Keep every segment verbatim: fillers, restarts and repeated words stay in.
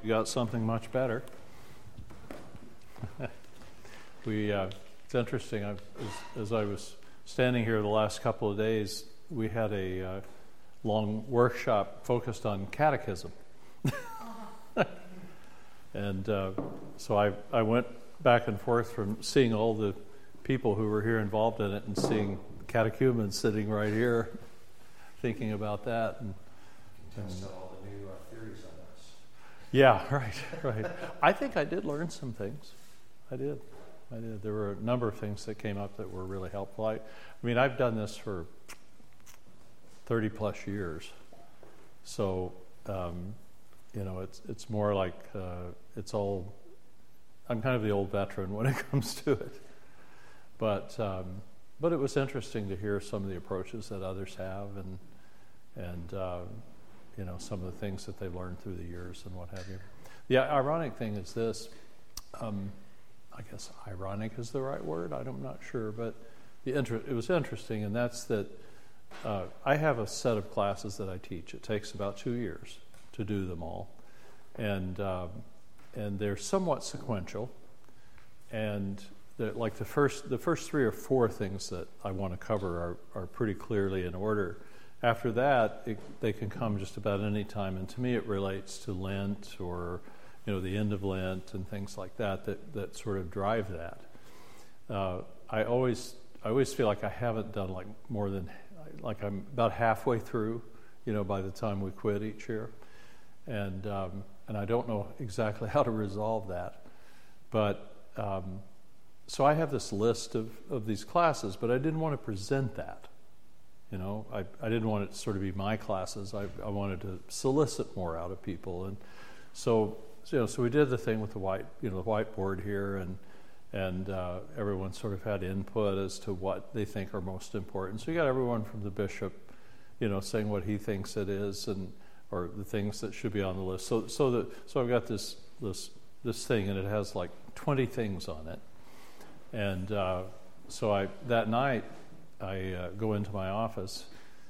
got something much better. we, uh, it's interesting, I, as, as I was standing here the last couple of days, we had a uh, long workshop focused on catechism. and uh, so I, I went back and forth from seeing all the people who were here involved in it and seeing catechumens sitting right here, thinking about that. And, and all the new uh, theories on this. Yeah, right, right. I think I did learn some things. I did. I did. There were a number of things that came up that were really helpful. I, I mean, I've done this for thirty plus years. So, um, you know, it's it's more like uh, it's all, I'm kind of the old veteran when it comes to it. But um, but it was interesting to hear some of the approaches that others have and, and uh, you know, some of the things that they've learned through the years and what have you. The ironic thing is this, um, I guess ironic is the right word, I'm not sure, but the inter- it was interesting, and that's that uh, I have a set of classes that I teach. It takes about two years to do them all, and um, and they're somewhat sequential, and like the first the first three or four things that I want to cover are, are pretty clearly in order. After that, it, they can come just about any time, and to me it relates to Lent or, you know, the end of Lent and things like that that, that sort of drive that. Uh, I always I always feel like I haven't done like more than, like I'm about halfway through, you know, by the time we quit each year, and um, and I don't know exactly how to resolve that, but um, so I have this list of, of these classes, but I didn't want to present that. You know, I, I didn't want it to sort of be my classes. I, I wanted to solicit more out of people, and so, so you know, so we did the thing with the white, you know, the whiteboard here, and and uh, everyone sort of had input as to what they think are most important. So you got everyone from the bishop, you know, saying what he thinks it is, and or the things that should be on the list. So so the so I've got this this this thing, and it has like twenty things on it, and uh, so I that night. I uh, go into my office,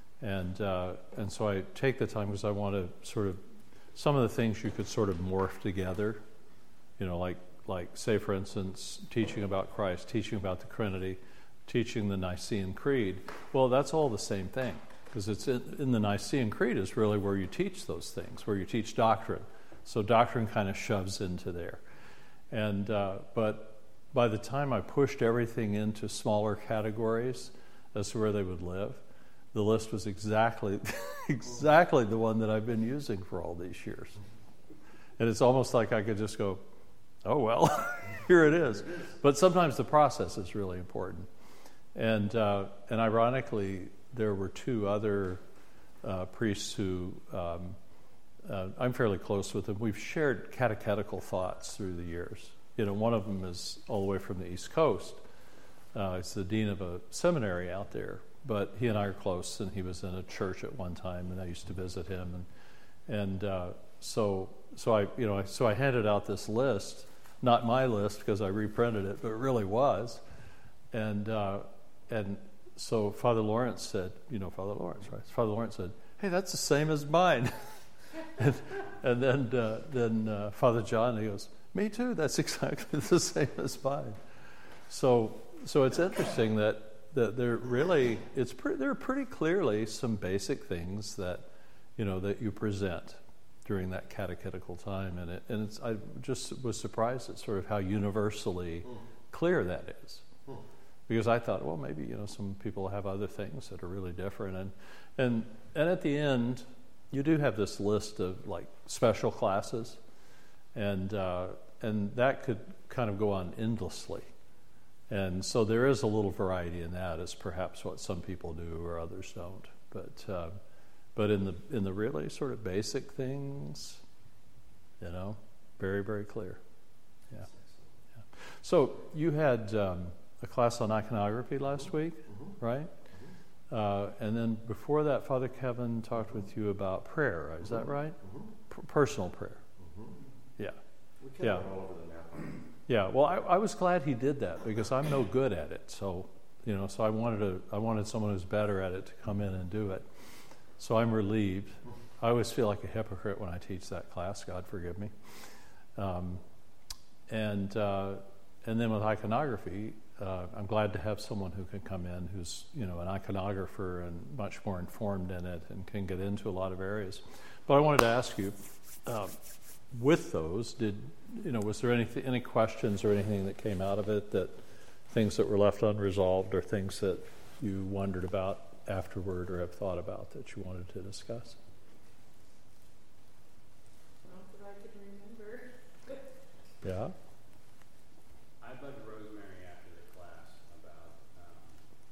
and uh, and so I take the time because I want to sort of, some of the things you could sort of morph together, you know, like like say for instance, teaching about Christ, teaching about the Trinity, teaching the Nicene Creed. Well, that's all the same thing, because it's in, in the Nicene Creed is really where you teach those things, where you teach doctrine. So doctrine kind of shoves into there, and uh, but by the time I pushed everything into smaller categories as to where they would live, the list was exactly exactly the one that I've been using for all these years. And it's almost like I could just go, oh, well, here it is. But sometimes the process is really important. And uh, and ironically, there were two other uh, priests who, um, uh, I'm fairly close with them. We've shared catechetical thoughts through the years. You know, one of them is all the way from the East Coast. Uh, he's the dean of a seminary out there, but he and I are close, and he was in a church at one time, and I used to visit him, and and uh, so so I you know so I handed out this list, not my list because I reprinted it, but it really was, and uh, and so Father Lawrence said, you know Father Lawrence, right? Father Lawrence said, hey, that's the same as mine, and, and then uh, then uh, Father John, he goes, me too, that's exactly the same as mine, so. So it's interesting that, that there really it's pre- there are pretty clearly some basic things that you know that you present during that catechetical time, and it and it's I just was surprised at sort of how universally mm. clear that is, mm. because I thought, well, maybe you know some people have other things that are really different, and and and at the end you do have this list of like special classes, and uh, and that could kind of go on endlessly. And so there is a little variety in that, as perhaps what some people do or others don't. But uh, but in the in the really sort of basic things, you know, very, very clear. Yeah. yeah. So you had um, a class on iconography last week, mm-hmm. right? Mm-hmm. Uh, and then before that, Father Kevin talked with you about prayer. Is mm-hmm. that right? Mm-hmm. P- personal prayer. Mm-hmm. Yeah. We kind yeah. of went all over the map. Yeah, well, I, I was glad he did that because I'm no good at it. So, you know, so I wanted to, I wanted someone who's better at it to come in and do it. So I'm relieved. I always feel like a hypocrite when I teach that class. God forgive me. Um, and uh, and then with iconography, uh, I'm glad to have someone who can come in who's you know an iconographer and much more informed in it and can get into a lot of areas. But I wanted to ask you, uh, with those, did you know was there any any questions or anything that came out of it, that things that were left unresolved or things that you wondered about afterward or have thought about that you wanted to discuss? Not that I can remember. Yeah. I bugged Rosemary after the class about, um,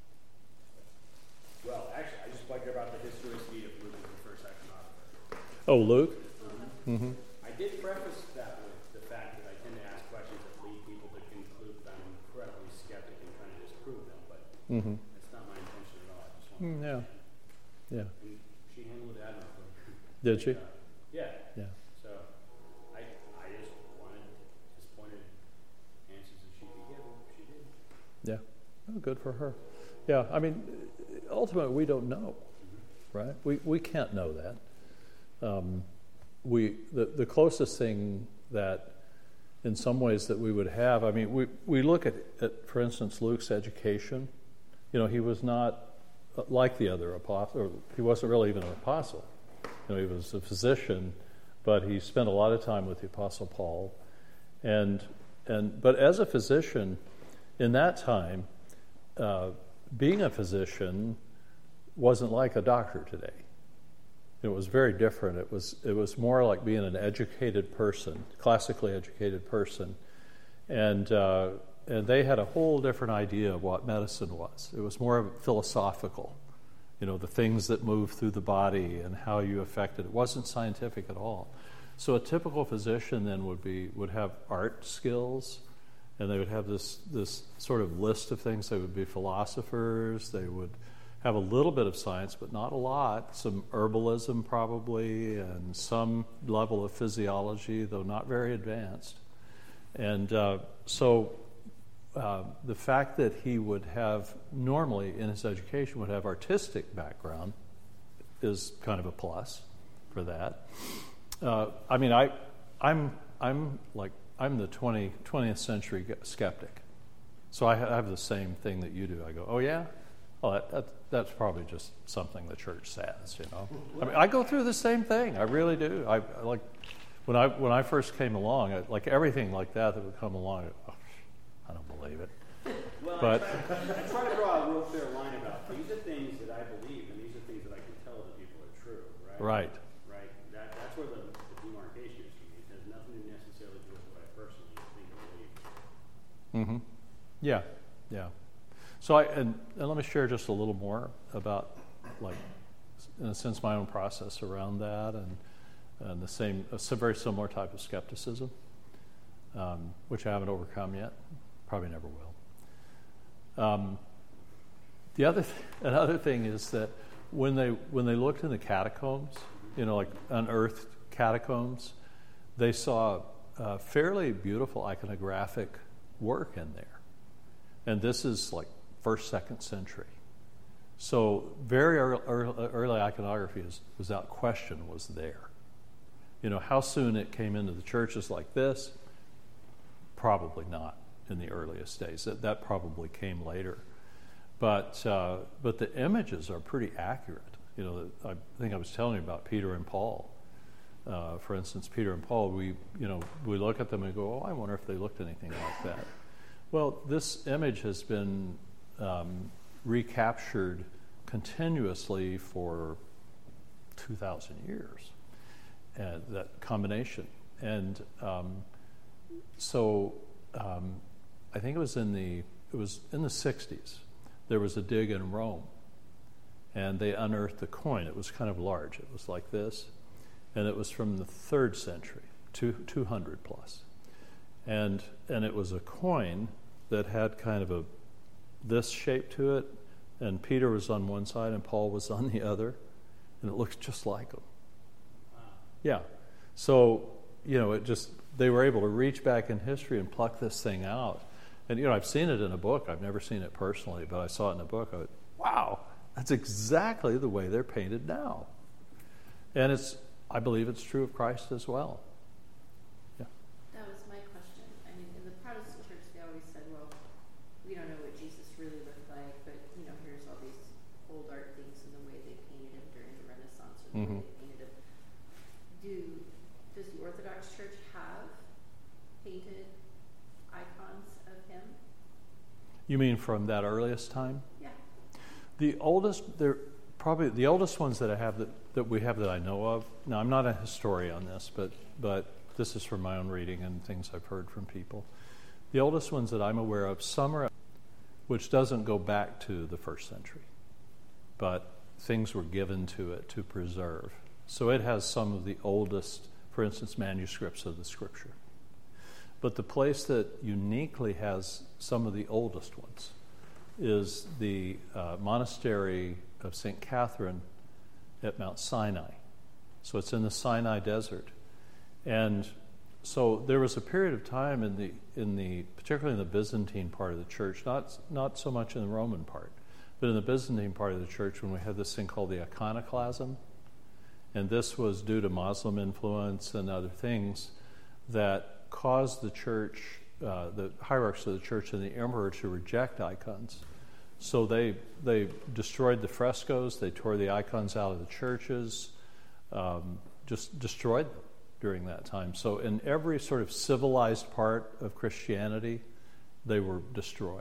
well, actually, I just bugged her about the historicity of Luke as the first iconographer. Oh, Luke? Uh-huh. Mm-hmm. I did preface that with the fact that I tend to ask questions that lead people to conclude that I'm incredibly skeptic and trying to disprove them, but Mm-hmm. that's not my intention at all. I just want Mm, to yeah. Yeah. And she handled it admirably. Did she? Uh, yeah. Yeah. So I I just wanted just pointed answers that she could give, and she did. Yeah. Oh, good for her. Yeah. I mean, ultimately, we don't know, Mm-hmm. right? We we can't know that. Um, we the the closest thing that, in some ways, that we would have. I mean, we we look at, at for instance, Luke's education. You know, he was not like the other apostle, or he wasn't really even an apostle. You know, he was a physician, but he spent a lot of time with the Apostle Paul. And and but as a physician, in that time, uh, being a physician wasn't like a doctor today. It was very different. It was it was more like being an educated person, classically educated person, and uh, and they had a whole different idea of what medicine was. It was more philosophical, you know, the things that move through the body and how you affect it. It wasn't scientific at all. So a typical physician then would be would have art skills, and they would have this this sort of list of things. They would be philosophers. They would have a little bit of science, but not a lot. Some herbalism probably, and some level of physiology, though not very advanced. And uh, so uh, the fact that he would have, normally in his education, would have artistic background is kind of a plus for that. Uh, I mean, I, I'm, I'm like, I'm the twentieth century skeptic. So I have the same thing that you do. I go, oh yeah? Oh, that, that, that's probably just something the church says, you know. I mean, I go through the same thing. I really do. I, I like when I when I first came along, I, like everything like that that would come along, oh, I don't believe it. Well, But I, try, I try to draw a real fair line about these are things that I believe, and these are things that I can tell other people are true, right? right, Right. That, that's where the, the demarcation is for me. It has nothing to necessarily do with what I personally think or believe. mm-hmm. yeah, yeah. So I and, and let me share just a little more about, like, in a sense, my own process around that, and and the same, a very similar type of skepticism, um, which I haven't overcome yet, probably never will. Um, the other th- another thing is that when they when they looked in the catacombs, you know, like unearthed catacombs, they saw uh, fairly beautiful iconographic work in there, and this is like first, second century. So very early, early, early iconography is, without question, was there. You know, how soon it came into the churches like this? Probably not in the earliest days. That, that probably came later. But uh, but the images are pretty accurate. You know, I think I was telling you about Peter and Paul. Uh, for instance, Peter and Paul, we you know we look at them and go, oh, I wonder if they looked anything like that. Well, this image has been um, recaptured continuously for two thousand years, and that combination. And um, so um, I think it was in the it was in the sixties. There was a dig in Rome, and they unearthed a coin. It was kind of large. It was like this, and it was from the third century, two, two hundred plus. And and it was a coin that had kind of a this shape to it, and Peter was on one side and Paul was on the other, and it looks just like them. Wow. Yeah. So, you know, it just, they were able to reach back in history and pluck this thing out. And, you know, I've seen it in a book. I've never seen it personally, but I saw it in a book. I went, wow, that's exactly the way they're painted now. And it's I believe it's true of Christ as well. Yeah. That was my question. I mean, in the Protestant church, they always said, well, we don't know what Jesus really looked like, but, you know, here's all these old art things and the way they painted him during the Renaissance or the Mm-hmm. way they painted him. Do, does the Orthodox Church have painted icons of him? You mean from that earliest time? Yeah. The oldest, they're probably the oldest ones that I have that, that we have that I know of. Now, I'm not a historian on this, but but this is from my own reading and things I've heard from people. The oldest ones that I'm aware of, some are, which doesn't go back to the first century, but things were given to it to preserve. So it has some of the oldest, for instance, manuscripts of the Scripture. But the place that uniquely has some of the oldest ones is the uh, monastery of Saint Catherine at Mount Sinai. So it's in the Sinai desert. And so there was a period of time in the, in the particularly in the Byzantine part of the church, not, not so much in the Roman part, but in the Byzantine part of the church when we had this thing called the iconoclasm. And this was due to Muslim influence and other things that caused the church, uh, the hierarchs of the church and the emperor to reject icons. So they they destroyed the frescoes, they tore the icons out of the churches, um, just destroyed them during that time. So in every sort of civilized part of Christianity, they were destroyed.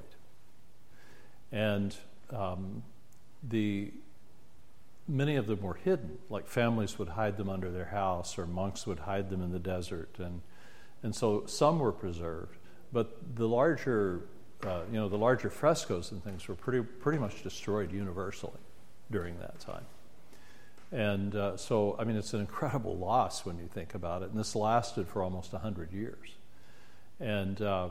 And um, the many of them were hidden, like families would hide them under their house or monks would hide them in the desert. And and so some were preserved, but the larger Uh, you know, the larger frescoes and things were pretty pretty much destroyed universally during that time. And uh, so, I mean, it's an incredible loss when you think about it. And this lasted for almost one hundred years. And uh,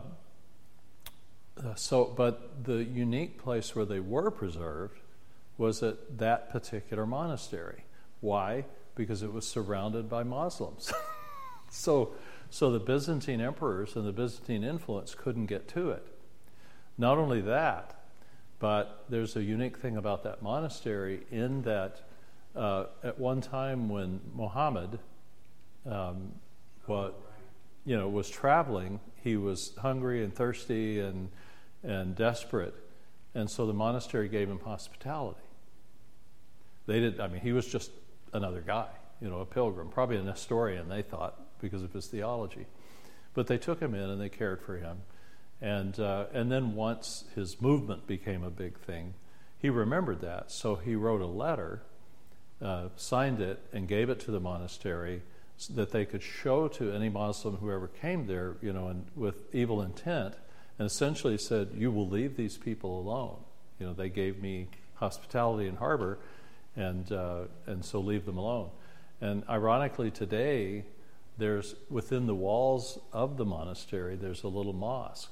uh, so, but the unique place where they were preserved was at that particular monastery. Why? Because it was surrounded by Muslims. so, so the Byzantine emperors and the Byzantine influence couldn't get to it. Not only that, but there's a unique thing about that monastery in that uh, at one time when Muhammad um, what, you know, was traveling, he was hungry and thirsty and, and desperate, and so the monastery gave him hospitality. They did. I mean, he was just another guy, you know, a pilgrim, probably a Nestorian, they thought, because of his theology. But they took him in and they cared for him. And uh, and then once his movement became a big thing, he remembered that. So he wrote a letter, uh, signed it, and gave it to the monastery so that they could show to any Muslim whoever came there, you know, and with evil intent, and essentially said, "You will leave these people alone. You know, they gave me hospitality in Harbor, and uh, and so leave them alone." And ironically, today, there's within the walls of the monastery, there's a little mosque.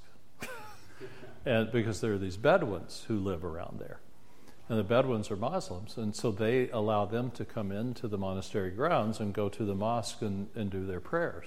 And because there are these Bedouins who live around there. And the Bedouins are Muslims, and so they allow them to come into the monastery grounds and go to the mosque and, and do their prayers.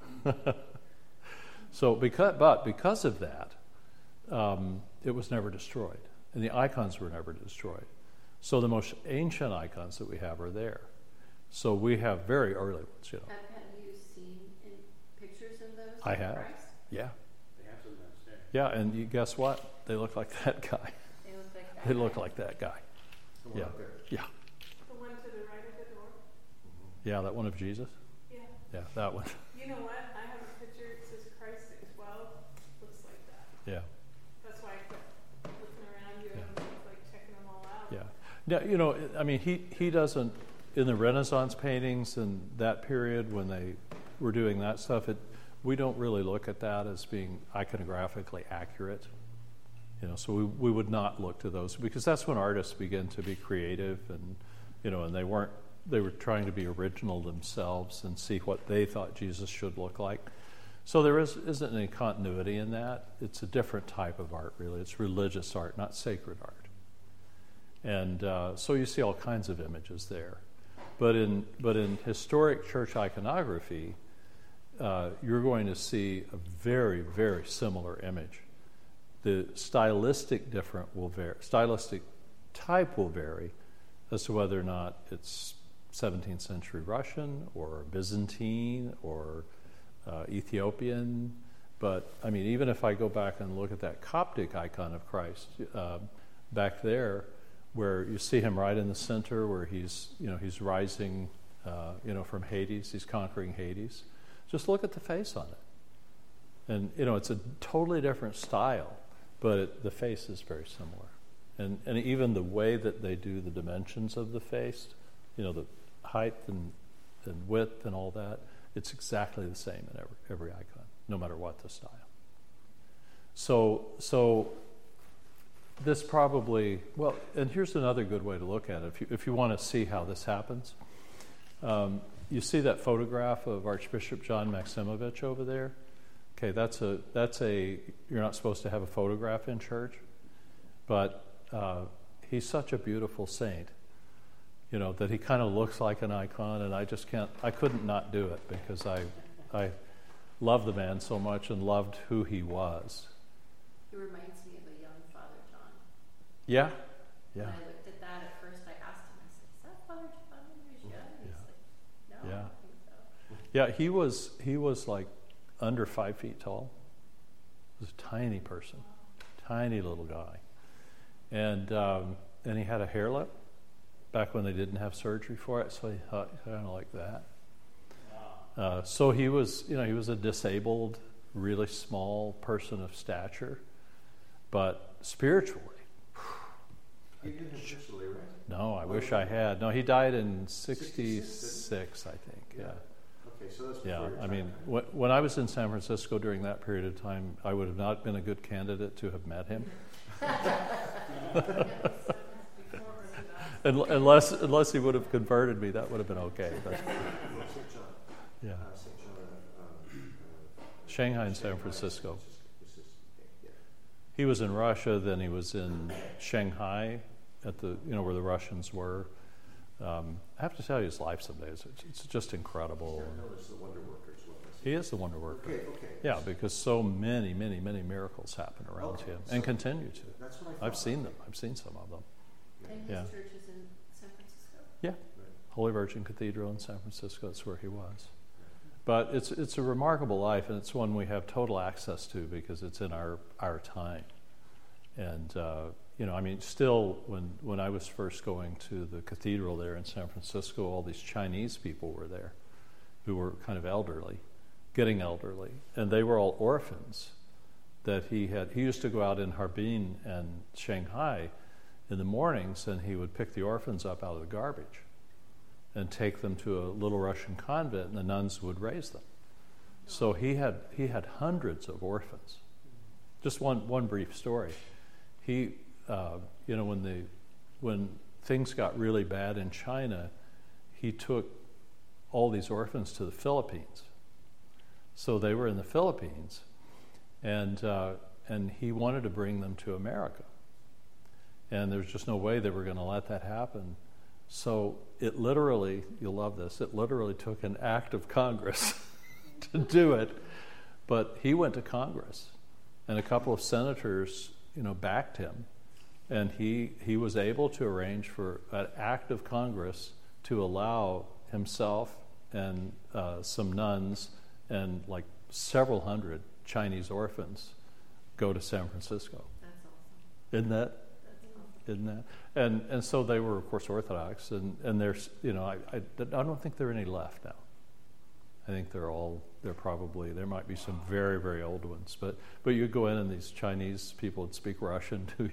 so, because, but because of that, um, it was never destroyed, and the icons were never destroyed. So the most ancient icons that we have are there. So we have very early ones, you know. Have, have you seen in pictures of those? I of have. Christ? Yeah. They have some downstairs. Yeah, and you guess what? They look like that guy. They look like that. They look like that guy. The one Yeah. up there. Yeah. The one to the right of the door? Yeah, that one of Jesus? Yeah. Yeah, that one. You know what? I have a picture. It says Christ at twelve. Looks like that. Yeah. That's why I kept looking around you Yeah. and like checking them all out. Yeah. Now, you know, I mean, he, he doesn't, in the Renaissance paintings and that period when they were doing that stuff, it, we don't really look at that as being iconographically accurate. You know, so we, we would not look to those because that's when artists begin to be creative and, you know, and they weren't, they were trying to be original themselves and see what they thought Jesus should look like. So there is, isn't any continuity in that. It's a different type of art, really. It's religious art, not sacred art. And uh, so you see all kinds of images there. But in but in historic church iconography, uh, you're going to see a very, very similar image. The stylistic different will vary. Stylistic type will vary as to whether or not it's seventeenth century Russian or Byzantine or uh, Ethiopian. But, I mean, even if I go back and look at that Coptic icon of Christ uh, back there, where you see him right in the center, where he's, you know, he's rising, uh, you know, from Hades, he's conquering Hades. Just look at the face on it. And, you know, it's a totally different style, but it, the face is very similar. And and even the way that they do the dimensions of the face, you know, the height and, and width and all that, it's exactly the same in every, every icon, no matter what the style. So, so this probably, well, and here's another good way to look at it. If you, if you want to see how this happens, um, you see that photograph of Archbishop John Maximovich over there? Okay, that's a, that's a, you're not supposed to have a photograph in church, but uh, he's such a beautiful saint, you know, that he kind of looks like an icon, and I just can't, I couldn't not do it because I, I love the man so much and loved who he was. He reminds me of a young Father John. Yeah, yeah. When I looked at that at first, I asked him, I said, is that Father John when he was young? And Yeah. he's like, no, Yeah. I don't think so. Yeah, he was, he was like under five feet tall. He was a tiny person, tiny little guy. And um, and he had a hair lip back when they didn't have surgery for it, so he thought kind of like that. Uh, so he was, you know, he was a disabled, really small person of stature, but spiritually. You didn't officially, right? No, I wish I had. No, he died in sixty-six, I think, yeah. Okay, so that's Yeah, before your I time. mean, wh- when I was in San Francisco during that period of time, I would have not been a good candidate to have met him. Un- unless, unless he would have converted me, that would have been okay. But, Saint John. yeah. Uh, Saint John of um, uh, Shanghai and San Francisco. This is, yeah. He was in Russia, then he was in Shanghai, at the, you know, where the Russians were. Um, I have to tell you his life someday. It's, it's just incredible. No, it's the wonder workers. What was He is the wonder worker. Okay, okay. Yeah, because so many, many, many miracles happen around Okay, him so and continue to. That's what I thought. I've seen them. I've seen some of them. And his Yeah. church is in San Francisco? Yeah, Holy Virgin Cathedral in San Francisco. That's where he was. But it's it's a remarkable life, and it's one we have total access to because it's in our our time. And uh, you know, I mean, still, when when I was first going to the cathedral there in San Francisco, all these Chinese people were there, who were kind of elderly, getting elderly, and they were all orphans. That he had. He used to go out in Harbin and Shanghai in the mornings, and he would pick the orphans up out of the garbage and take them to a little Russian convent, and the nuns would raise them. So he had he had hundreds of orphans. Just one one brief story. He, uh, you know, when the when things got really bad in China, he took all these orphans to the Philippines. So they were in the Philippines, and uh, and he wanted to bring them to America. And there's just no way they were going to let that happen. So it literally, you'll love this, it literally took an act of Congress to do it. But he went to Congress, and a couple of senators, you know, backed him. And he, he was able to arrange for an act of Congress to allow himself and uh, some nuns and like several hundred Chinese orphans go to San Francisco. That's awesome. Isn't that? That's awesome. Isn't that? And and so they were, of course, Orthodox, and, and there's, you know, I, I, I don't think there are any left now. I think they're all, they're probably, there might be some very, very old ones, but but you go in and these Chinese people would speak Russian to you.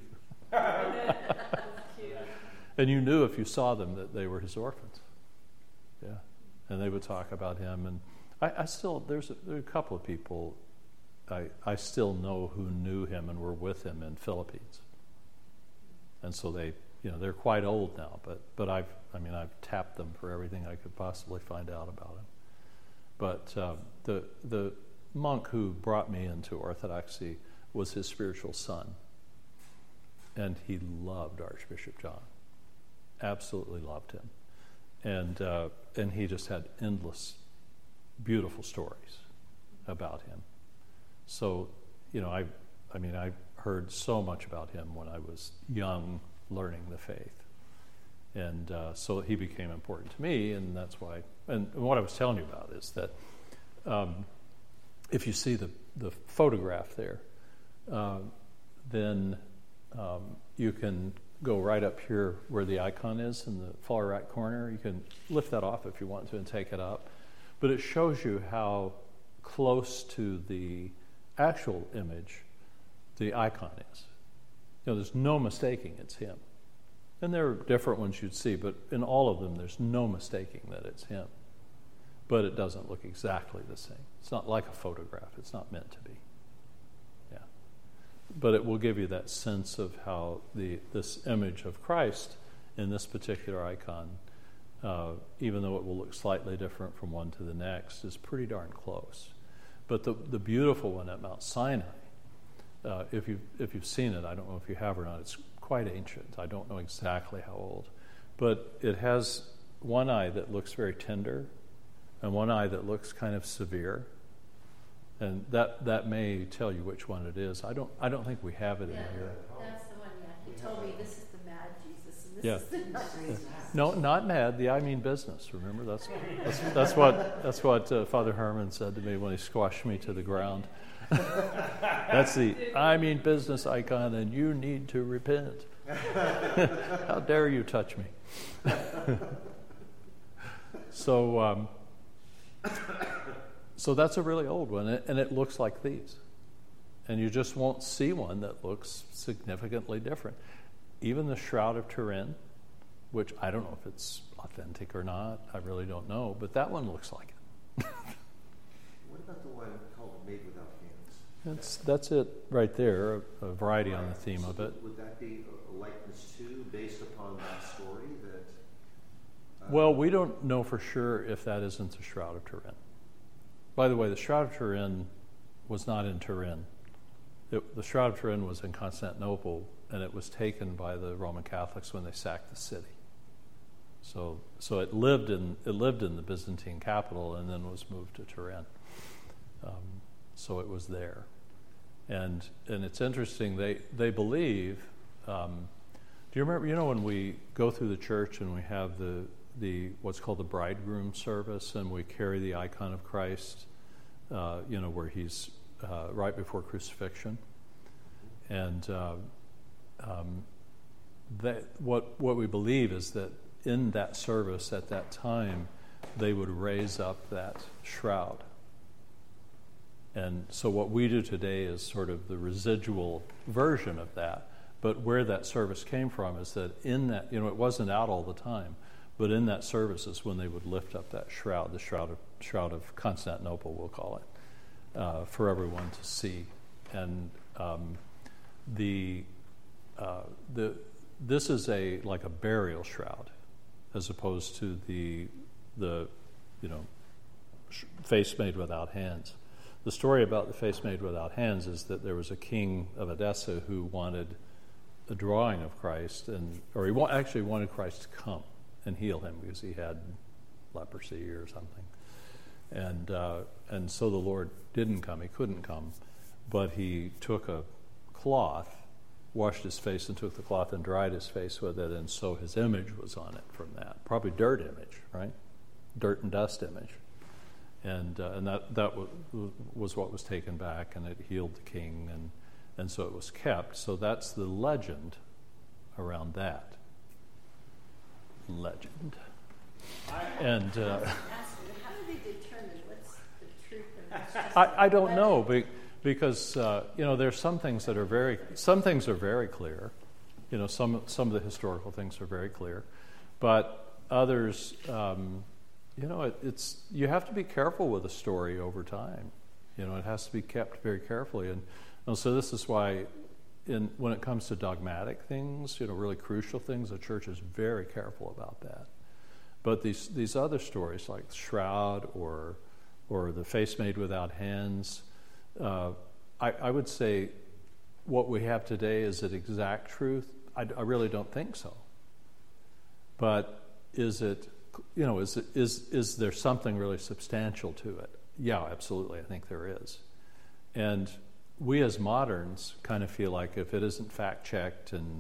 Cute. And you knew if you saw them that they were his orphans. Yeah. And they would talk about him. And I, I still, there's a, there are a couple of people I, I still know who knew him and were with him in Philippines. And so they, you know, they're quite old now, but, but I've, I mean, I've tapped them for everything I could possibly find out about him. But um, the the monk who brought me into Orthodoxy was his spiritual son. And he loved Archbishop John. Absolutely loved him. And uh, and he just had endless, beautiful stories about him. So, you know, I I mean, I heard so much about him when I was young, learning the faith. And uh, so he became important to me, and that's why. And what I was telling you about is that um, if you see the, the photograph there, uh, then um, you can go right up here where the icon is in the far right corner. You can lift that off if you want to and take it up. But it shows you how close to the actual image the icon is. You know, there's no mistaking it's him. And there are different ones you'd see, but in all of them, there's no mistaking that it's him. But it doesn't look exactly the same. It's not like a photograph. It's not meant to be. Yeah. But it will give you that sense of how the this image of Christ in this particular icon, uh, even though it will look slightly different from one to the next, is pretty darn close. But the, the beautiful one at Mount Sinai, uh, if, you've, if you've seen it, I don't know if you have or not, it's quite ancient. I don't know exactly how old. But it has one eye that looks very tender and one eye that looks kind of severe. And that, that may tell you which one it is. I don't I don't think we have it Yeah, in here. that's the one, yeah. He told me this is the mad Jesus and this Yeah. is the not Jesus. No, not mad. The I mean business. Remember, that's that's, that's what that's what uh, Father Herman said to me when he squashed me to the ground. That's the I mean business icon, and you need to repent. How dare you touch me? so, um, so that's a really old one, and it looks like these, and you just won't see one that looks significantly different. Even the Shroud of Turin, which I don't know if it's authentic or not, I really don't know, but that one looks like it. What about the one called Made Without Hands? That's that's it right there, a, a variety on the theme So of it. Would that be a likeness too, based upon that story? That uh, Well, we don't know for sure if that isn't the Shroud of Turin. By the way, the Shroud of Turin was not in Turin. It, the Shroud of Turin was in Constantinople, and it was taken by the Roman Catholics when they sacked the city. So, so it lived in it lived in the Byzantine capital, and then was moved to Turin. Um, so it was there, and and it's interesting. They they believe. Um, do you remember? You know, when we go through the church and we have the the what's called the bridegroom service, and we carry the icon of Christ. Uh, you know, where he's uh, right before crucifixion, and uh, um, that what what we believe is that in that service at that time, they would raise up that shroud. And so what we do today is sort of the residual version of that. But where that service came from is that in that, you know, it wasn't out all the time, but in that service is when they would lift up that shroud, the shroud of, shroud of Constantinople, we'll call it, uh, for everyone to see. And um, the uh, the this is a like a burial shroud, as opposed to the the you know sh- face made without hands. The story about the face made without hands is that there was a king of Edessa who wanted a drawing of Christ, and or he wa- actually wanted Christ to come and heal him because he had leprosy or something, and uh, and so the Lord didn't come. He couldn't come, but he took a cloth, washed his face, and took the cloth and dried his face with it, and so his image was on it from that. Probably dirt image, right? Dirt and dust image. And uh, and that, that was, was what was taken back, and it healed the king, and, and so it was kept. So that's the legend around that. Legend. And uh, How do they determine what's the truth and what's just I, I don't legend? know, be- because uh, you know there's some things that are very some things are very clear. You know, some some of the historical things are very clear, but others. Um, You know, it, it's you have to be careful with a story over time. You know, it has to be kept very carefully, and, and so this is why, in when it comes to dogmatic things, you know, really crucial things, the church is very careful about that. But these these other stories, like the shroud or or the face made without hands, uh, I, I would say, what we have today is it exact truth. I, I really don't think so. But is it? You know, is is is there something really substantial to it? Yeah, absolutely. I think there is. And we as moderns kind of feel like if it isn't fact checked and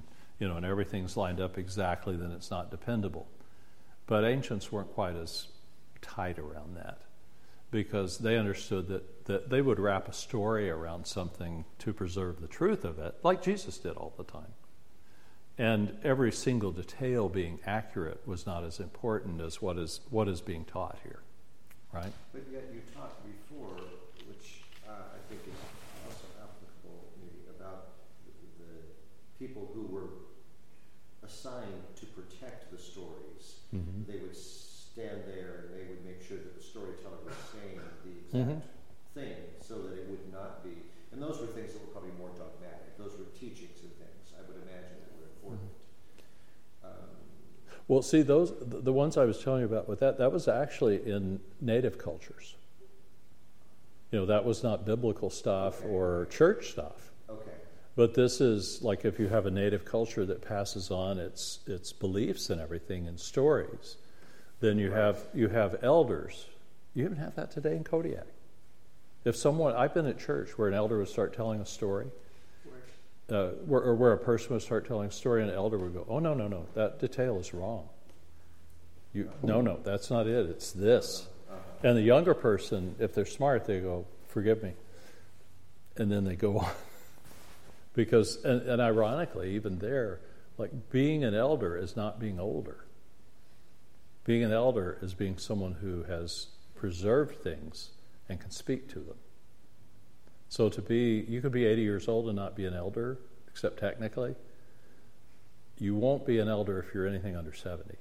you know, and everything's lined up exactly, then it's not dependable. But ancients weren't quite as tight around that, because they understood that, that they would wrap a story around something to preserve the truth of it, like Jesus did all the time. And every single detail being accurate was not as important as what is what is being taught here, right? But yet you talked before, which uh, I think is also applicable, maybe, about the, the people who were assigned to protect the stories. Mm-hmm. They would stand there and they would make sure that the storyteller was saying the exact Mm-hmm. thing so that it would not be. And those were things that were probably more dogmatic. Those were teachings and things, I would imagine, that were important. Mm-hmm. Um, Well, see, those the the ones I was telling you about with that, that was actually in native cultures. You know, that was not biblical stuff Okay. or church stuff. okay. But this is like if you have a native culture that passes on its its beliefs and everything in stories, then you Right. have you have elders. You even have that today in Kodiak. If someone, I've been at church where an elder would start telling a story, uh, where, or where a person would start telling a story, and an elder would go, "Oh no, no, no, that detail is wrong. You, no, no, that's not it. It's this." Uh-huh. And the younger person, if they're smart, they go, "Forgive me," and then they go on. Because, and, and ironically, even there, like being an elder is not being older. Being an elder is being someone who has preserved things and can speak to them. So to be, you could be eighty years old and not be an elder, except technically. You won't be an elder if you're anything under seventy.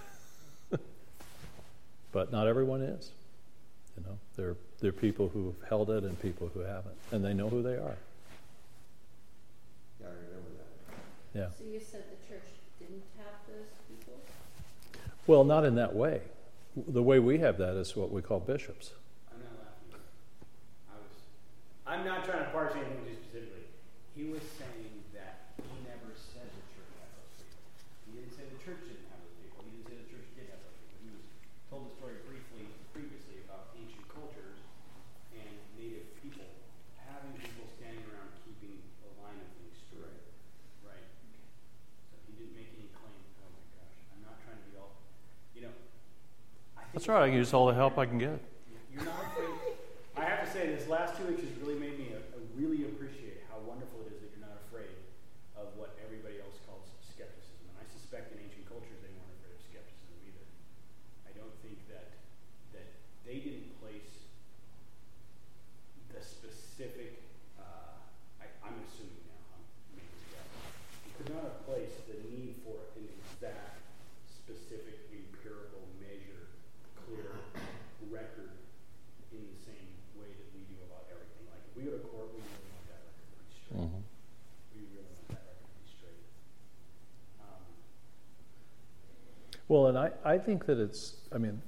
But not everyone is. You know, there, there are people who have held it and people who haven't, and they know who they are. Yeah, I remember that. Yeah. So you said the church didn't have those people? Well, not in that way. The way we have that is what we call bishops. I'm not laughing. I was. I'm not trying to parse anything too specifically. He was saying that he never said the church had those people. He didn't say the church didn't have those people. He didn't say the church did have those people. He was told the story briefly previously about ancient cultures and native people having people standing around keeping the line of things straight. Right. So he didn't make any claim. Oh my gosh, I'm not trying to be all. You know. I think That's it's right. I can use all the help I can get. You're not afraid. I have to say, this last two weeks has really made me a, a really appreciate how wonderful it is that you're not afraid of what everybody else calls skepticism. And I suspect in ancient cultures they weren't afraid of skepticism either. I don't think that that they didn't place the specific. Uh, I, I'm assuming now. I'm making a guess. They could not have placed the need for an exact, specific, empirical measure, clear record in the same way that we do about everything. Like if we go to court, we really want that record to be straight. Mm-hmm. We really want that record to be straight. Um, Well, and I, I think that it's, I mean,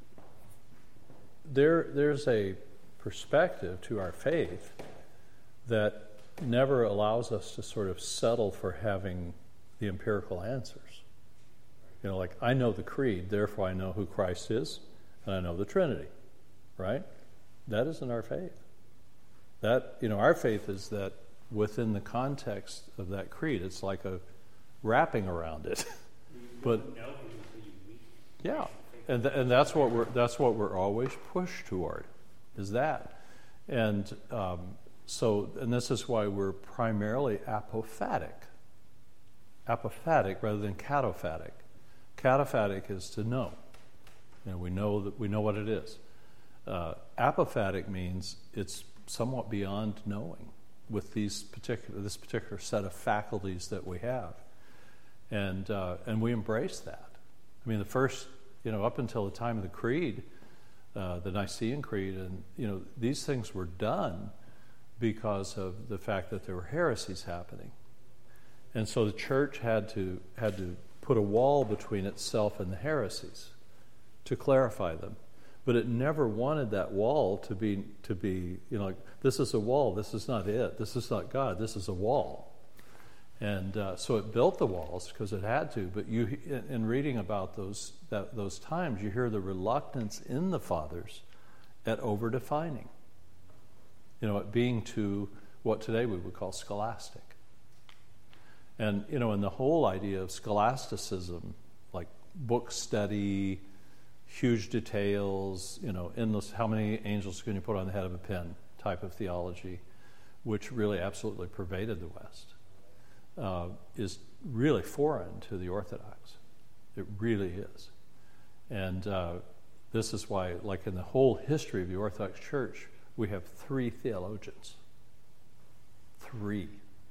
there there's a perspective to our faith that never allows us to sort of settle for having the empirical answers. You know, like I know the creed, therefore I know who Christ is, and I know the Trinity, right? That isn't our faith. That, you know, our faith is that within the context of that creed, it's like a wrapping around it. you But- don't know him until you meet him. Yeah, and th- and that's what we're that's what we're always pushed toward, is that, and um, so and this is why we're primarily apophatic. Apophatic rather than cataphatic. Cataphatic is to know. You know, we know that we know what it is. Uh, apophatic means it's somewhat beyond knowing with these particular this particular set of faculties that we have, and uh, and we embrace that. I mean, the first, you know, up until the time of the Creed, uh, the Nicene Creed, and, you know, these things were done because of the fact that there were heresies happening. And so the church had to had to put a wall between itself and the heresies to clarify them. But it never wanted that wall to be, to be, you know, like, this is a wall, this is not it, this is not God, this is a wall. And uh, so it built the walls because it had to. But you, in, in reading about those that, those times, you hear the reluctance in the fathers at over-defining. You know, at being too what today we would call scholastic. And, you know, and the whole idea of scholasticism, like book study, huge details, you know, endless, how many angels can you put on the head of a pin type of theology, which really absolutely pervaded the West, uh, is really foreign to the Orthodox. It really is. And uh, this is why, like in the whole history of the Orthodox Church, we have three theologians. Three.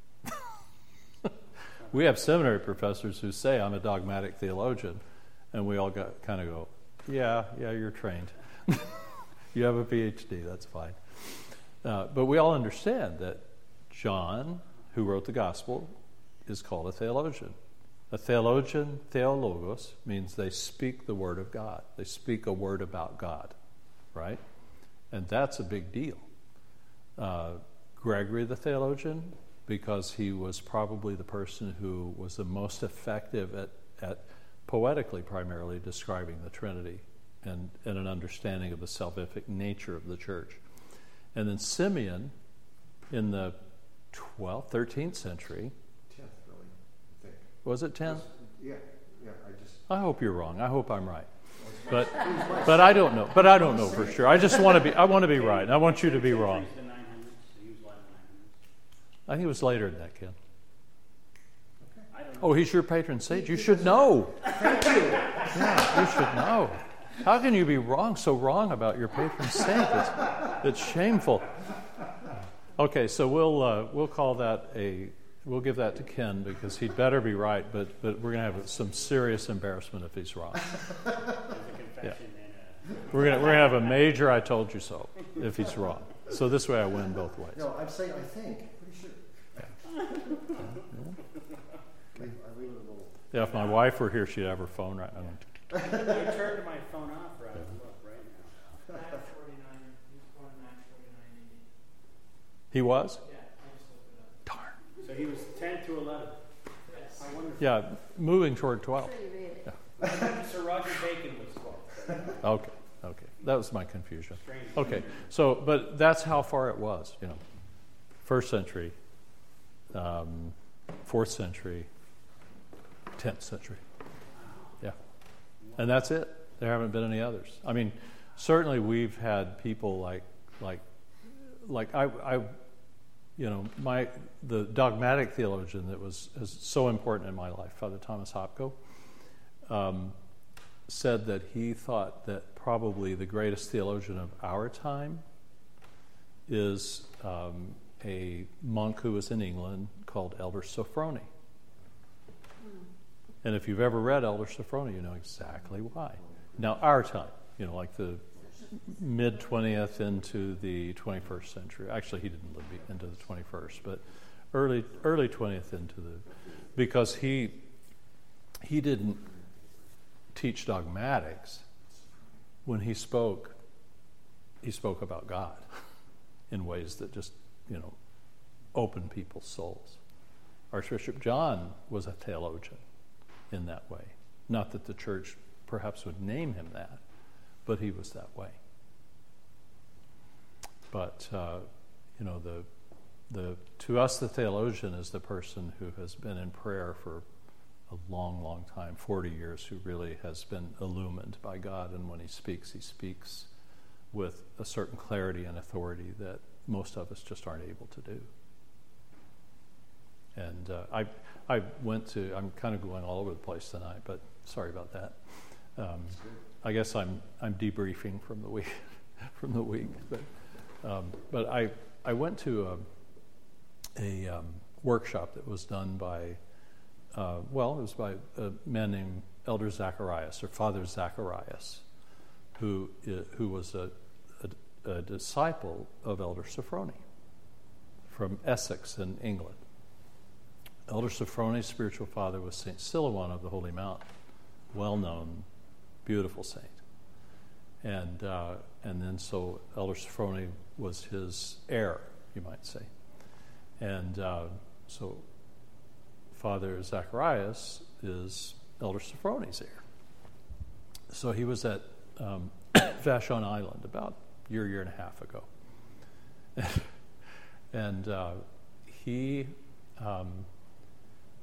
We have seminary professors who say, I'm a dogmatic theologian, and we all got kind of go, yeah, yeah, you're trained. You have a P H D, that's fine. Uh, but we all understand that John, who wrote the gospel, is called a theologian. A theologian, theologos, means they speak the word of God. They speak a word about God, right? And that's a big deal. Uh, Gregory the theologian, because he was probably the person who was the most effective at, at poetically primarily describing the Trinity and, and an understanding of the salvific nature of the church. And then Simeon, in the twelfth, thirteenth century. tenth, really, I think. Was it tenth? Yeah, yeah, I just... I hope you're wrong. I hope I'm right. But but I don't know. But I don't know for sure. I just want to be I want to be right. And I want you to be wrong. I think it was later than that, Ken. Oh, he's your patron saint. You should know. Thank you. Yeah, you should know. How can you be wrong, so wrong about your patron saint? It's, it's shameful. Okay, so we'll uh, we'll call that a we'll give that to Ken because he'd better be right, but but we're gonna have some serious embarrassment if he's wrong. Yeah. We're gonna we're gonna have a major "I told you so" if he's wrong. So this way I win both ways. No, I'm saying I think. Pretty sure. Yeah. I leave it a little. Yeah, if my wife were here, she'd have her phone right now. You turned my phone off, right? Look, right now. nine forty-nine. He was born nine forty-nine A D. He was? Yeah, I just looked it up. Darn. So he was ten to eleven. Yes. I wonder. Yeah, moving toward twelve. Sure you read it. Sir Roger Bacon was twelve. Okay, okay. That was my confusion. Strange. Okay, so, but that's how far it was, you know. First century, um, fourth century, tenth century. Yeah. And that's it. There haven't been any others. I mean, certainly we've had people like, like, like I, I, you know, my, the dogmatic theologian that was is so important in my life, Father Thomas Hopko, um, said that he thought that probably the greatest theologian of our time is um, a monk who was in England called Elder Sophrony. And if you've ever read Elder Sophrony, you know exactly why. Now, our time, you know, like the mid-twentieth into the twenty-first century. Actually, he didn't live into the twenty-first, but early early twentieth into the... Because he he didn't teach dogmatics. When he spoke, he spoke about God in ways that just, you know, opened people's souls. Archbishop John was a theologian in that way. Not that the church perhaps would name him that, but he was that way. But, uh, you know, the the to us, the theologian is the person who has been in prayer for a long, long time, forty years, who really has been illumined by God, and when he speaks, he speaks with a certain clarity and authority that most of us just aren't able to do. And uh, I I went to, I'm kind of going all over the place tonight, but sorry about that. Um, I guess I'm I'm debriefing from the week, from the week. But um, but I I went to a, a um, workshop that was done by, uh, well, it was by a man named Elder Zacharias, or Father Zacharias, who who was a, a, a disciple of Elder Sophrony from Essex in England. Elder Sophrony's spiritual father was Saint Silouan of the Holy Mount, well-known, beautiful saint. And uh, and then so Elder Sophrony was his heir, you might say. And uh, so Father Zacharias is Elder Sophrony's heir. So he was at um, Vashon Island about a year, year and a half ago. and uh, he... Um,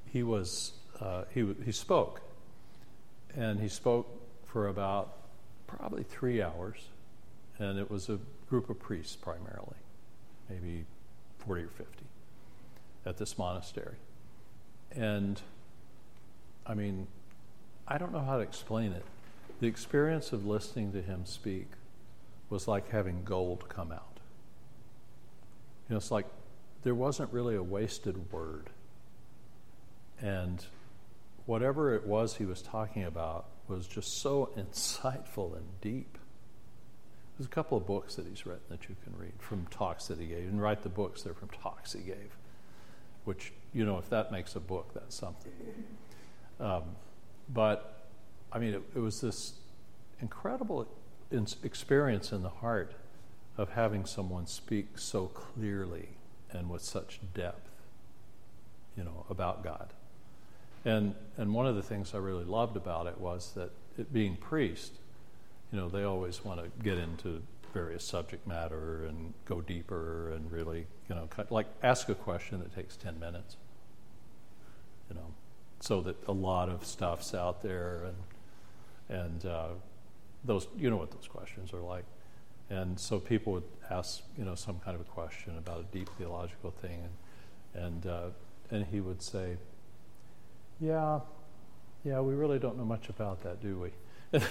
he was uh, he w- he spoke, and he spoke for about probably three hours, and it was a group of priests primarily, maybe forty or fifty, at this monastery. And, I mean, I don't know how to explain it. The experience of listening to him speak was like having gold come out. You know, it's like there wasn't really a wasted word. And whatever it was he was talking about was just so insightful and deep. There's a couple of books that he's written that you can read from talks that he gave. And write the books, they're from talks he gave. Which, you know, if that makes a book, that's something. Um, but, I mean, it, it was this incredible in- experience in the heart of having someone speak so clearly and with such depth, you know, about God. And and one of the things I really loved about it was that it being priest, you know, they always want to get into various subject matter and go deeper and really, you know, like ask a question that takes ten minutes, you know, so that a lot of stuff's out there and and uh, those, you know what those questions are like. And so people would ask, you know, some kind of a question about a deep theological thing, and and uh, and he would say, yeah, yeah, we really don't know much about that, do we? And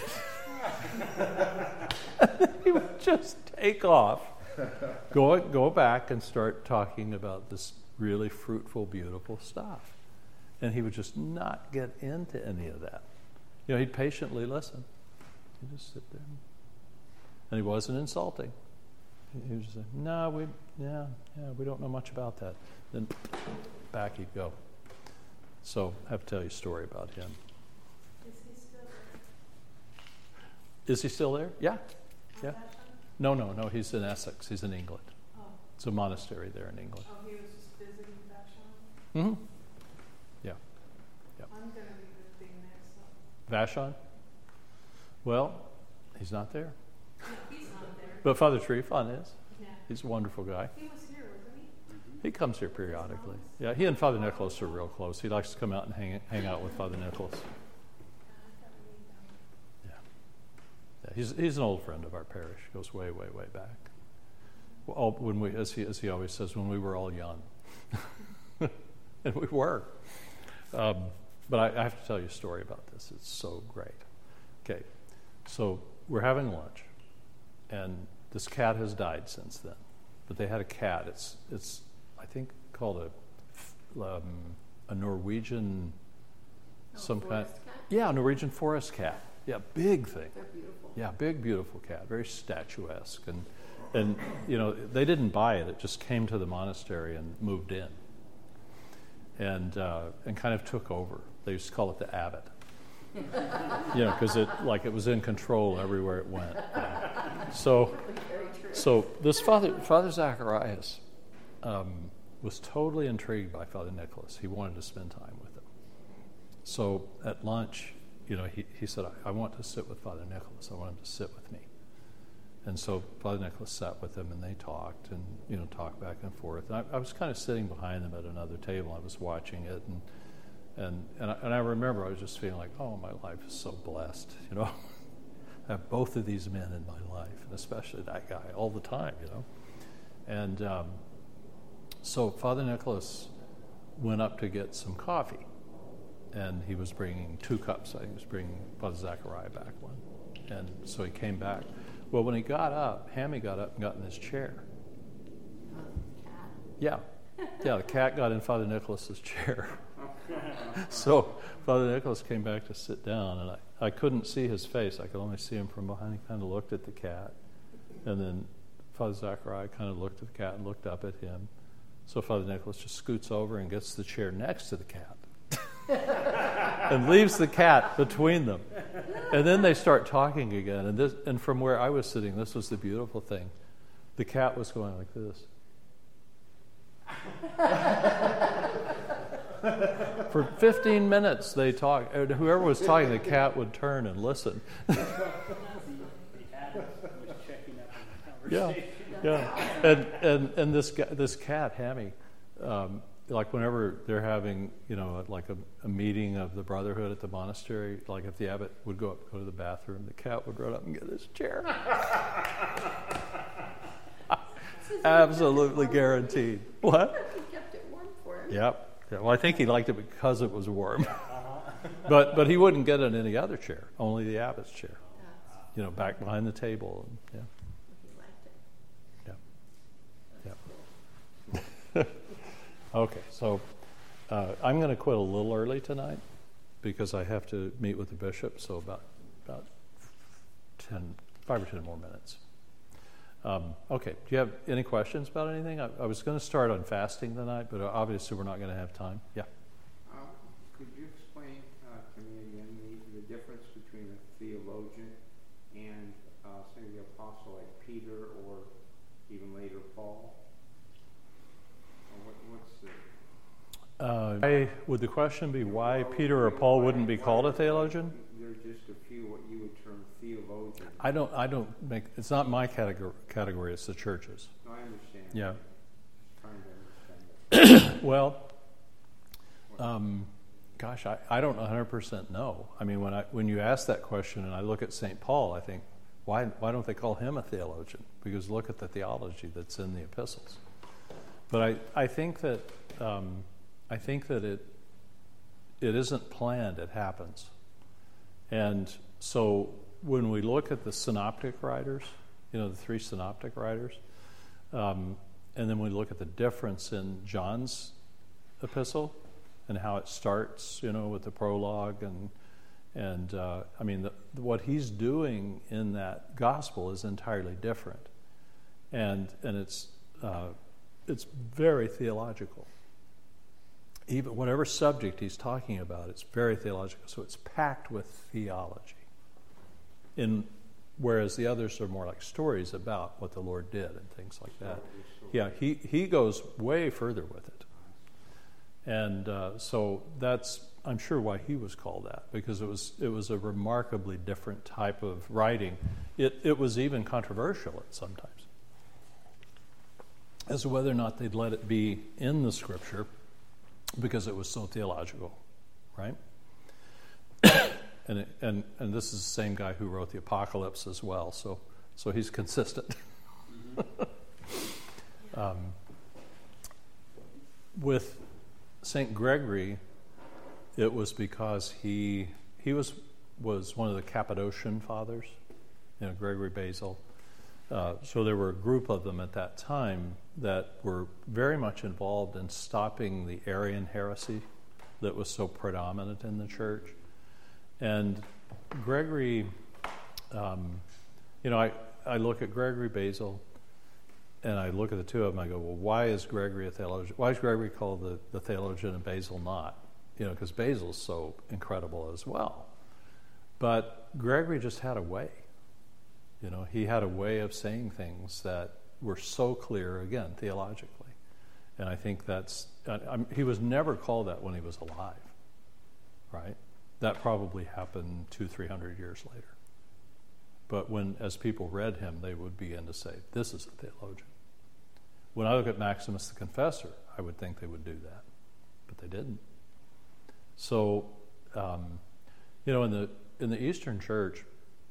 he would just take off, go go back and start talking about this really fruitful, beautiful stuff. And he would just not get into any of that. You know, he'd patiently listen. He'd just sit there. And he wasn't insulting. He was just saying, no, we, yeah, yeah, we don't know much about that. Then back he'd go. So I have to tell you a story about him. Is he still there? Is he still there? Yeah. On Yeah. that one? No, no, no. He's in Essex. He's in England. Oh. It's a monastery there in England. Oh, he was just visiting Vashon? Mm-hmm. Yeah. Yeah. I'm going to be visiting there, so. Vashon? Well, he's not there. No, he's not there. But Father Trifon is. Yeah. He's a wonderful guy. He was here, wasn't he? He comes here periodically. Yeah, he and Father Nicholas are real close. He likes to come out and hang hang out with Father Nicholas. Yeah. Yeah, he's he's an old friend of our parish. Goes way, way, way back. Well, all, when we, as he as he always says, when we were all young, and we were. Um, but I, I have to tell you a story about this. It's so great. Okay, so we're having lunch, and this cat has died since then. But they had a cat. It's it's I think called a um, a Norwegian Oh, some kind. forest cat? Yeah, Norwegian forest cat. Yeah, big thing. They're beautiful. Yeah, big beautiful cat, very statuesque, and and you know they didn't buy it. It just came to the monastery and moved in, and uh, and kind of took over. They used to call it the abbot. You know, because it like it was in control everywhere it went. So, Very true. so this Father Father Zacharias um, was totally intrigued by Father Nicholas. He wanted to spend time with him. So at lunch, you know, he, he said, I, I want to sit with Father Nicholas. I want him to sit with me. And so Father Nicholas sat with him, and they talked, and you know, talked back and forth. And I, I was kind of sitting behind them at another table. I was watching it, and. And and I, and I remember I was just feeling like, oh, my life is so blessed, you know. I have both of these men in my life, and especially that guy, all the time, you know. And um, so Father Nicholas went up to get some coffee, and he was bringing two cups. I think he was bringing Father Zachariah back one. And so he came back. Well, when he got up, Hammy got up and got in his chair. Uh, cat. Yeah. Yeah, the cat got in Father Nicholas's chair. So Father Nicholas came back to sit down, and I, I couldn't see his face. I could only see him from behind. He kind of looked at the cat. And then Father Zachariah kind of looked at the cat and looked up at him. So Father Nicholas just scoots over and gets the chair next to the cat and leaves the cat between them. And then they start talking again. And, this, and from where I was sitting, this was the beautiful thing. The cat was going like this. For fifteen minutes they talked. Whoever was talking, the cat would turn and listen. The abbot was checking up on the Yeah, conversation. yeah. And and and this ga- this cat, Hammy, um, like whenever they're having, you know, like a, a meeting of the brotherhood at the monastery, like if the abbot would go up, go to the bathroom, the cat would run up and get his chair. Absolutely guaranteed. What? He kept it warm for him. Yep. Yeah, well, I think he liked it because it was warm. but but he wouldn't get it in any other chair, only the abbot's chair. That's, You know, back behind the table. And, yeah. he liked it. Yeah. That's Yeah. cool. Okay, so uh, I'm going to quit a little early tonight because I have to meet with the bishop. So about about ten, five or ten more minutes. Um, okay, do you have any questions about anything? I, I was going to start on fasting tonight, but obviously we're not going to have time. Yeah. Um, could you explain uh, to me again the, the difference between a theologian and, uh, say, the apostle like Peter or even later Paul? Or what, what's the... Uh, why, would the question be why Peter or Paul wouldn't be called a theologian? There are just a few what you would term theologians. I don't. I don't make. It's not my category. Category. It's the church's. No, I understand. Yeah. Just trying to understand that. Well, um, gosh, I, I don't one hundred percent know. I mean, when I when you ask that question and I look at Saint Paul, I think, why why don't they call him a theologian? Because look at the theology that's in the epistles. But I, I think that um, I think that it it isn't planned. It happens. And so when we look at the synoptic writers, you know, the three synoptic writers, um, and then we look at the difference in John's epistle and how it starts, you know, with the prologue and and uh, I mean, the, what he's doing in that gospel is entirely different, and and it's uh, it's very theological. Even whatever subject he's talking about, it's very theological. So it's packed with theology. In whereas the others are more like stories about what the Lord did and things like that. Yeah, he, he goes way further with it. And uh, so that's, I'm sure, why he was called that, because it was it was a remarkably different type of writing. It it was even controversial at sometimes as to whether or not they'd let it be in the Scripture because it was so theological, right? and it, and and this is the same guy who wrote the Apocalypse as well, so so he's consistent. um, with Saint Gregory, it was because he he was was one of the Cappadocian fathers, you know, Gregory Basil. Uh, so there were a group of them at that time that were very much involved in stopping the Arian heresy that was so predominant in the church. And Gregory, um, you know, I, I look at Gregory Basil and I look at the two of them, I go, well, why is Gregory a theologian? Why is Gregory called the, the theologian and Basil not? You know, because Basil's so incredible as well. But Gregory just had a way. You know, he had a way of saying things that were so clear, again, theologically. And I think that's, I, I'm, he was never called that when he was alive, right? That probably happened two, three hundred years later. But when, as people read him, they would begin to say, this is a theologian. When I look at Maximus the Confessor, I would think they would do that, but they didn't. So, um, you know, in the in the Eastern Church,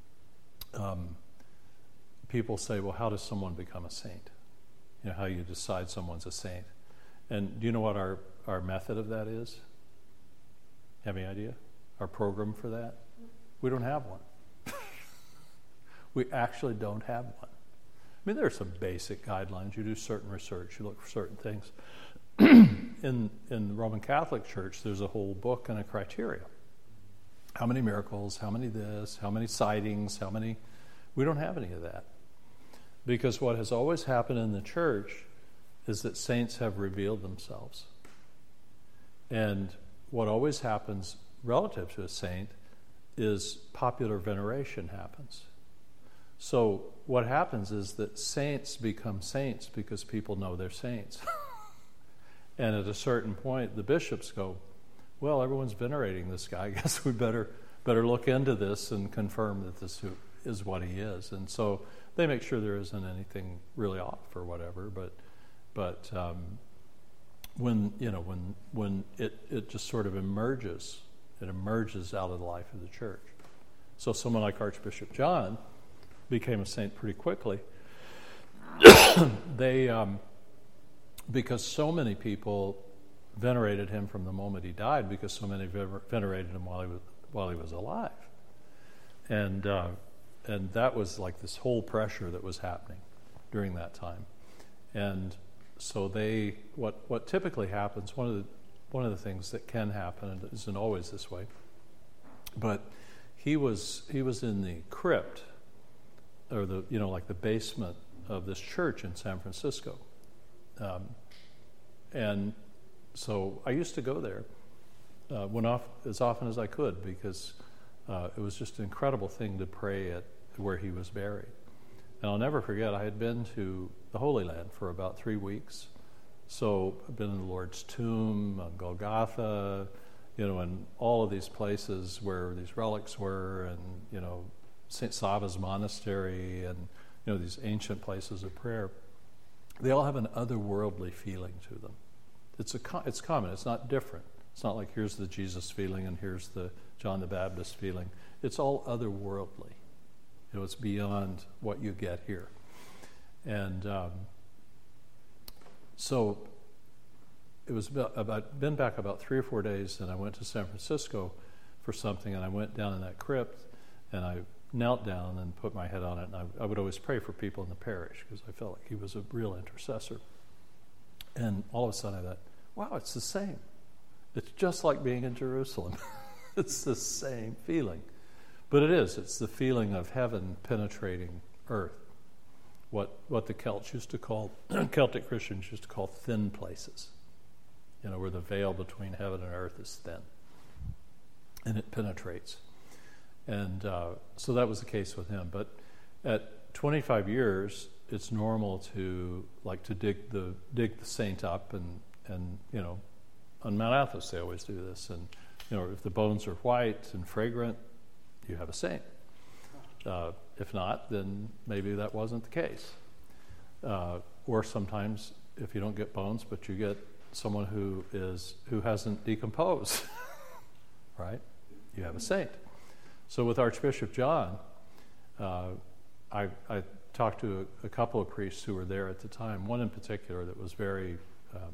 um, people say, well, how does someone become a saint? You know, how you decide someone's a saint. And do you know what our, our method of that is? Have any idea? Our program for that? We don't have one. We actually don't have one. I mean, there are some basic guidelines. You do certain research. You look for certain things. in in the Roman Catholic Church, there's a whole book and a criteria. How many miracles? How many this? How many sightings? How many? We don't have any of that. Because what has always happened in the church is that saints have revealed themselves. And what always happens relative to a saint is popular veneration happens. So what happens is that saints become saints because people know they're saints. And at a certain point, the bishops go, well, everyone's venerating this guy. I guess we better better look into this and confirm that this is what he is. And so they make sure there isn't anything really off or whatever. But but um, when you know when when it, it just sort of emerges, it emerges out of the life of the church. So someone like Archbishop John became a saint pretty quickly. they um, because so many people venerated him from the moment he died, because so many vener- venerated him while he was while he was alive, and uh, and that was like this whole pressure that was happening during that time, and so they what what typically happens, one of the one of the things that can happen, and it isn't always this way, but he was he was in the crypt, or the you know like the basement of this church in San Francisco, um, and so I used to go there uh, when off as often as I could, because uh, it was just an incredible thing to pray at where he was buried. And I'll never forget, I had been to the Holy Land for about three weeks. So I've been in the Lord's tomb, on Golgotha, you know, and all of these places where these relics were, and, you know, Saint Sava's monastery, and, you know, these ancient places of prayer. They all have an otherworldly feeling to them. It's a it's common. It's not different. It's not like here's the Jesus feeling and here's the John the Baptist feeling. It's all otherworldly. You know, it's beyond what you get here. And um, so it was about, about been back about three or four days, and I went to San Francisco for something, and I went down in that crypt, and I knelt down and put my head on it, and I, I would always pray for people in the parish because I felt like he was a real intercessor. And all of a sudden I thought, wow, it's the same. It's just like being in Jerusalem. It's the same feeling. But it is. It's the feeling of heaven penetrating earth. What what the Celts used to call, Celtic Christians used to call thin places. You know, where the veil between heaven and earth is thin. And it penetrates. And uh, so that was the case with him. But at twenty-five years, it's normal to like to dig the dig the saint up, and and you know, on Mount Athos they always do this. And you know, if the bones are white and fragrant, you have a saint. Uh, if not, then maybe that wasn't the case. Uh, or sometimes, if you don't get bones, but you get someone who is who hasn't decomposed, right? You have a saint. So with Archbishop John, uh, I, I talked to a, a couple of priests who were there at the time. One in particular that was very, um,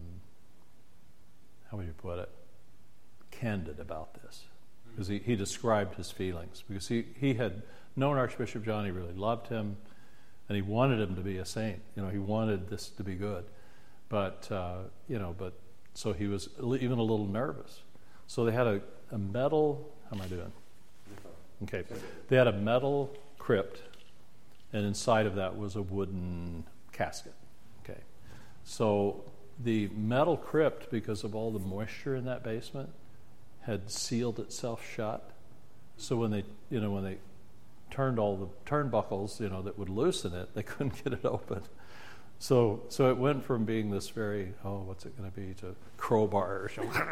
how would you put it, candid about this, because he, he described his feelings. Because he, he had known Archbishop John, he really loved him, and he wanted him to be a saint. You know, he wanted this to be good. But, uh, you know, but, so he was even a little nervous. So they had a, a metal, how am I doing? Okay. They had a metal crypt, and inside of that was a wooden casket. Okay. So the metal crypt, because of all the moisture in that basement, had sealed itself shut. So when they, you know, when they turned all the turnbuckles, you know, that would loosen it, they couldn't get it open. So so it went from being this very, oh, what's it going to be, to crowbars,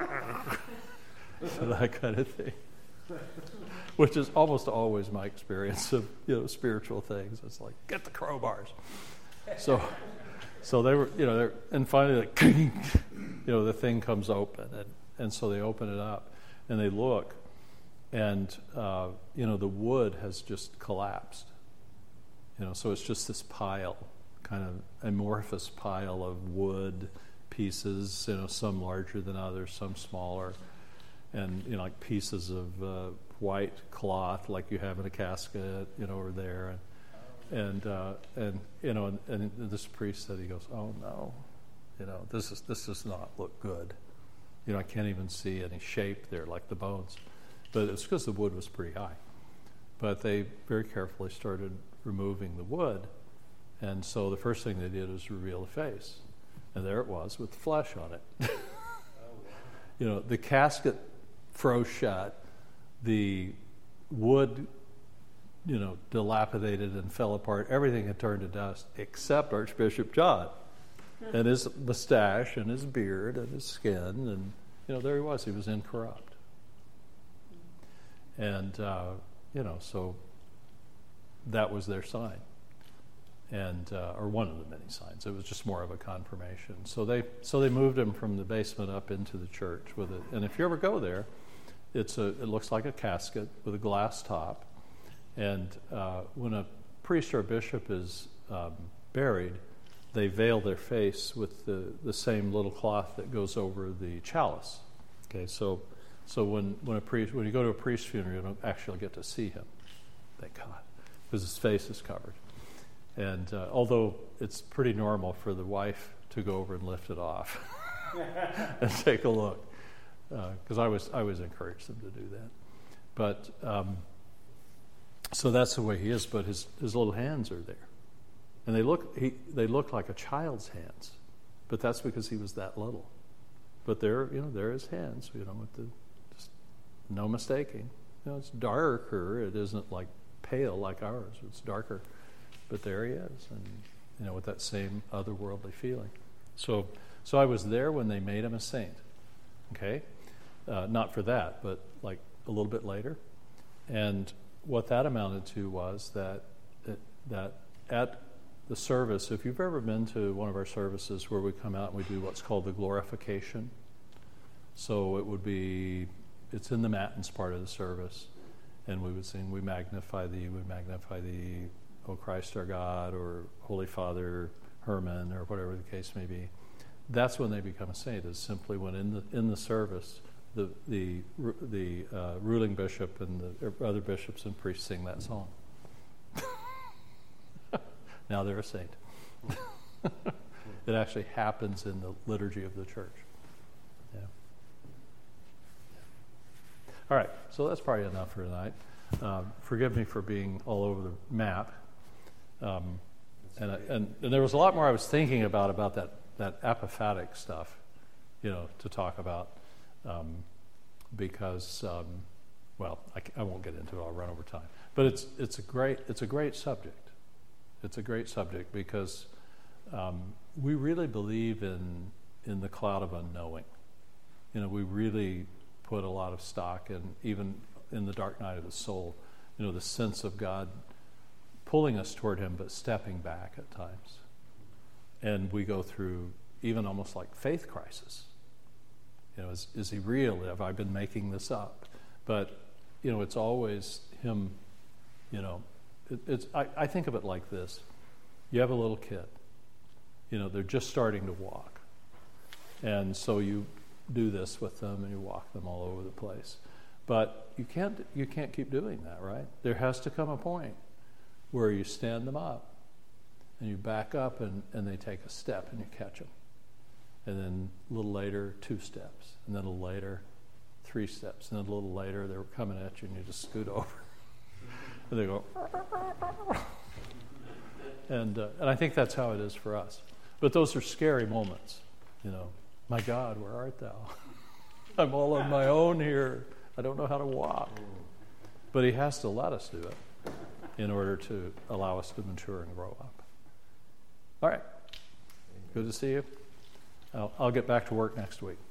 so that kind of thing. Which is almost always my experience of, you know, spiritual things. It's like, get the crowbars. So, so they were, you know, they're, and finally, like, you know, the thing comes open, and, and so they open it up, and they look, and uh, you know, the wood has just collapsed. You know, so it's just this pile, kind of amorphous pile of wood pieces. You know, some larger than others, some smaller. And, you know, like pieces of uh, white cloth like you have in a casket, you know, over there. And, and, uh, and you know, and, and this priest said, he goes, oh, no, you know, this is this does not look good. You know, I can't even see any shape there like the bones. But it's because the wood was pretty high. But they very carefully started removing the wood. And so the first thing they did was reveal the face. And there it was with flesh on it. Oh, wow. You know, the casket froze shut, the wood, you know, dilapidated and fell apart. Everything had turned to dust except Archbishop John and his mustache and his beard and his skin. And, you know, there he was. He was incorrupt. And, uh, you know, so that was their sign. and uh, or one of the many signs. It was just more of a confirmation. So they so they moved him from the basement up into the church with it. And if you ever go there, it's a it looks like a casket with a glass top. And uh, when a priest or a bishop is um, buried, they veil their face with the, the same little cloth that goes over the chalice. Okay, so so when, when a priest when you go to a priest's funeral, you don't actually get to see him, thank God, because his face is covered. And uh, although it's pretty normal for the wife to go over and lift it off and take a look, because uh, I was I always encourage them to do that. But um, so that's the way he is. But his, his little hands are there, and they look he they look like a child's hands, but that's because he was that little. But there you know there his hands, you know, with the just no mistaking. You know, it's darker. It isn't like pale like ours. It's darker. But there he is, and you know, with that same otherworldly feeling. So, so I was there when they made him a saint. Okay, uh, not for that, but like a little bit later. And what that amounted to was that it, that at the service, if you've ever been to one of our services where we come out and we do what's called the glorification. So it would be, it's in the matins part of the service, and we would sing, "We magnify thee, we magnify thee, O Christ our God," or "Holy Father Herman," or whatever the case may be. That's when they become a saint. Is simply when in the in the service, the the the uh, ruling bishop and the other bishops and priests sing that song. Now they're a saint. It actually happens in the liturgy of the church. Yeah. All right. So that's probably enough for tonight. Uh, forgive me for being all over the map. Um, and, and and there was a lot more I was thinking about about that, that apophatic stuff, you know, to talk about, um, because um, well, I, I won't get into it. I'll run over time. But it's it's a great it's a great subject. It's a great subject because um, we really believe in in the cloud of unknowing. You know, we really put a lot of stock in, even in the dark night of the soul, you know, the sense of God pulling us toward him, but stepping back at times. And we go through even almost like faith crisis. You know, is, is he real? Have I been making this up? But, you know, it's always him, you know, it, it's, I, I think of it like this. You have a little kid, you know, they're just starting to walk. And so you do this with them and you walk them all over the place. But you can't, you can't keep doing that, right? There has to come a point where you stand them up and you back up and, and they take a step and you catch them. And then a little later, two steps. And then a little later, three steps. And then a little later, they're coming at you and you just scoot over. And they go, and, uh, and I think that's how it is for us. But those are scary moments, you know. My God, where art thou? I'm all on my own here. I don't know how to walk. But he has to let us do it in order to allow us to mature and grow up. All right. Good to see you. I'll, I'll get back to work next week.